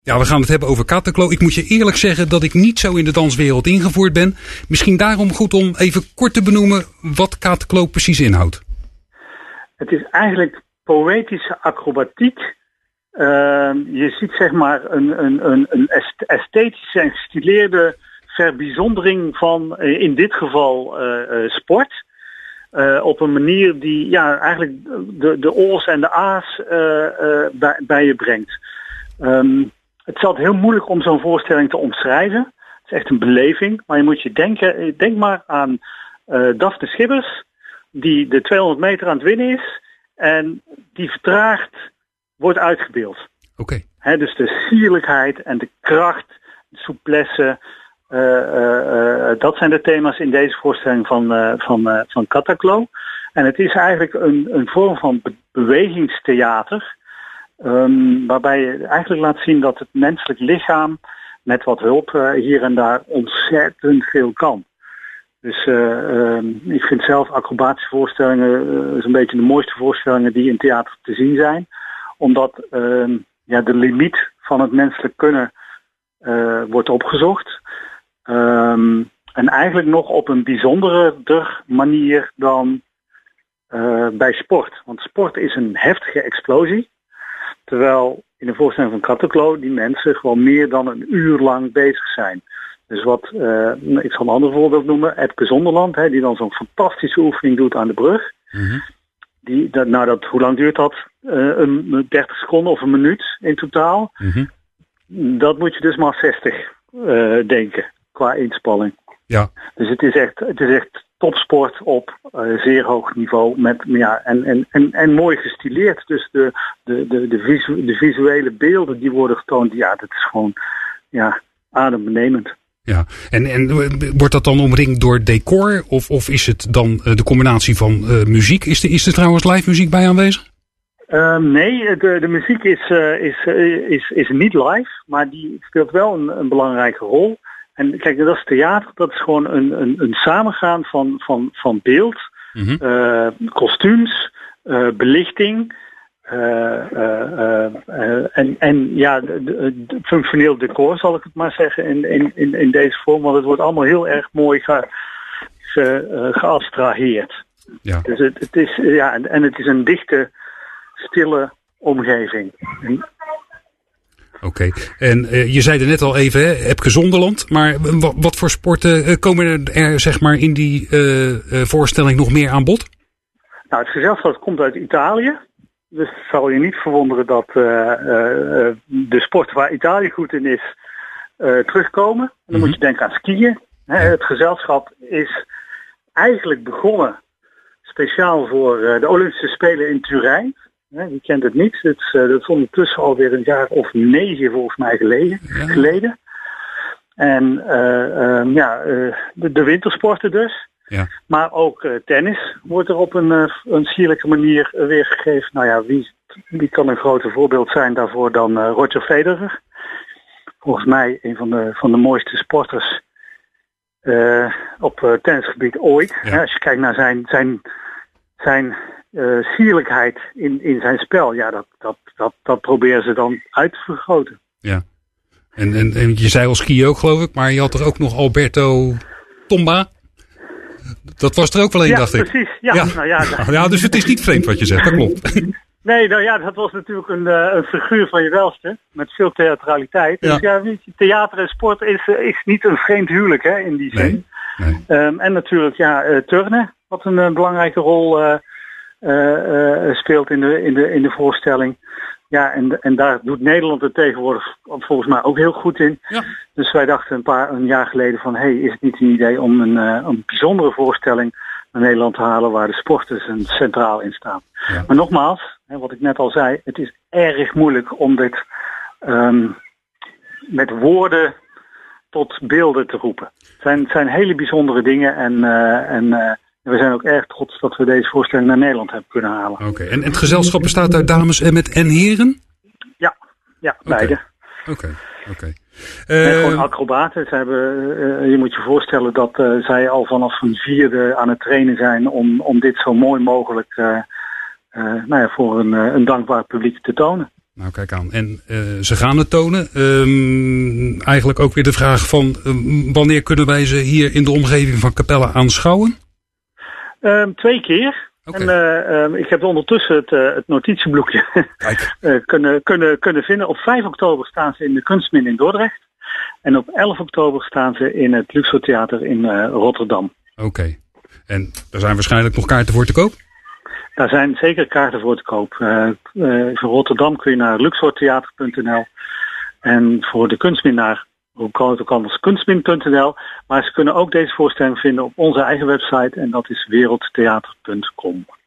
Ja, we gaan het hebben over Kataklo. Ik moet je eerlijk zeggen dat ik niet zo in de danswereld ingevoerd ben. Misschien daarom goed om even kort te benoemen wat Kataklo precies inhoudt. Het is eigenlijk poëtische acrobatiek. Je ziet zeg maar een esthetische en gestileerde verbijzondering van in dit geval sport. Op een manier die eigenlijk de o's en de a's bij je brengt. Het is altijd heel moeilijk om zo'n voorstelling te omschrijven. Het is echt een beleving. Maar je moet je denken, denk maar aan Daphne Schippers, die de 200 meter aan het winnen is. En die vertraagd wordt uitgebeeld. Oké. Dus de sierlijkheid en de kracht, de souplesse. Dat zijn de thema's in deze voorstelling van Kataklo. En het is eigenlijk een vorm van bewegingstheater. Waarbij je eigenlijk laat zien dat het menselijk lichaam met wat hulp hier en daar ontzettend veel kan. Dus ik vind zelf acrobatische voorstellingen is een beetje de mooiste voorstellingen die in theater te zien zijn. Omdat de limiet van het menselijk kunnen wordt opgezocht. En eigenlijk nog op een bijzonderder manier dan bij sport. Want sport is een heftige explosie. Terwijl in de voorstelling van Kataklo die mensen gewoon meer dan een uur lang bezig zijn. Dus wat, ik zal een ander voorbeeld noemen, Epke Zonderland, die dan zo'n fantastische oefening doet aan de brug. Mm-hmm. Hoe lang duurt dat? 30 seconden of een minuut in totaal. Mm-hmm. Dat moet je dus maar 60 denken, qua inspanning. Ja. Dus het is echt topsport op zeer hoog niveau en mooi gestileerd. Dus de visuele beelden die worden getoond, dat is gewoon adembenemend. Ja, en wordt dat dan omringd door decor of is het dan de combinatie van muziek? Is er trouwens live muziek bij aanwezig? Nee, de muziek is niet live, maar die speelt wel een belangrijke rol. En kijk, dat is theater, dat is gewoon een samengaan van beeld, mm-hmm. Kostuums, belichting de functioneel decor, zal ik het maar zeggen, in deze vorm. Want het wordt allemaal heel erg mooi geabstraheerd. Ja. Dus het is een dichte, stille omgeving. Oké. En je zei er net al even, Epke Zonderland. Maar wat voor sporten komen er zeg maar in die voorstelling nog meer aan bod? Nou, het gezelschap komt uit Italië. Dus het zal je niet verwonderen dat de sporten waar Italië goed in is terugkomen. Dan mm-hmm. moet je denken aan skiën. Het gezelschap is eigenlijk begonnen speciaal voor de Olympische Spelen in Turijn. Wie kent het niet? Dat is ondertussen alweer een jaar of 9 volgens mij geleden. En de wintersporten dus. Ja. Maar ook tennis wordt er op een sierlijke manier weergegeven. Nou ja, wie kan een groter voorbeeld zijn daarvoor dan Roger Federer? Volgens mij een van de mooiste sporters op tennisgebied ooit. Ja. Als je kijkt naar zijn sierlijkheid in zijn spel, dat proberen ze dan uit te vergroten. Ja. En je zei al skiën ook, geloof ik, maar je had er ook nog Alberto Tomba. Dat was er ook wel een, dacht ik. Precies. Ja, dus het is niet vreemd wat je zegt, dat klopt. Nee, dat was natuurlijk een figuur van je welste, met veel theatraliteit. Ja. Dus theater en sport is niet een vreemd huwelijk, in die zin. Nee. En natuurlijk, turnen, wat een belangrijke rol speelt in de voorstelling. Ja, en daar doet Nederland het tegenwoordig volgens mij ook heel goed in. Ja. Dus wij dachten een jaar geleden van, is het niet een idee om een bijzondere voorstelling naar Nederland te halen waar de sporters centraal in staan. Ja. Maar nogmaals, wat ik net al zei, het is erg moeilijk om dit met woorden tot beelden te roepen. Het zijn hele bijzondere dingen en we zijn ook erg trots dat we deze voorstelling naar Nederland hebben kunnen halen. Oké. En het gezelschap bestaat uit dames en heren? Ja, beide. Oké. Gewoon acrobaten. Je moet je voorstellen dat zij al vanaf hun 4e aan het trainen zijn om dit zo mooi mogelijk voor een dankbaar publiek te tonen. Nou, kijk aan. En ze gaan het tonen. Eigenlijk ook weer de vraag van wanneer kunnen wij ze hier in de omgeving van Capelle aanschouwen? 2 keer. Okay. En ik heb ondertussen het notitieblokje kunnen vinden. Op 5 oktober staan ze in de Kunstmin in Dordrecht. En op 11 oktober staan ze in het Luxor Theater in Rotterdam. Oké. En daar zijn waarschijnlijk nog kaarten voor te koop? Daar zijn zeker kaarten voor te koop. Voor Rotterdam kun je naar luxortheater.nl. En voor de Kunstmin naar kunstmin.nl. Maar ze kunnen ook deze voorstelling vinden op onze eigen website. En dat is wereldtheater.com.